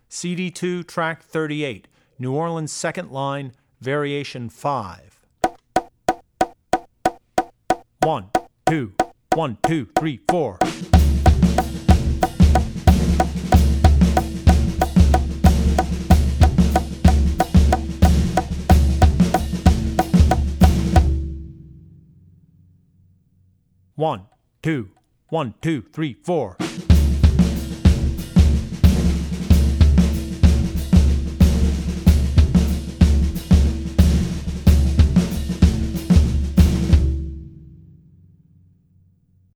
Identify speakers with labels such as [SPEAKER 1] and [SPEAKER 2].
[SPEAKER 1] CD2, track 38, New Orleans second line, variation 5. 1, 2, 1, 2, 3, 4. One, two, 1, 2, 3, 4.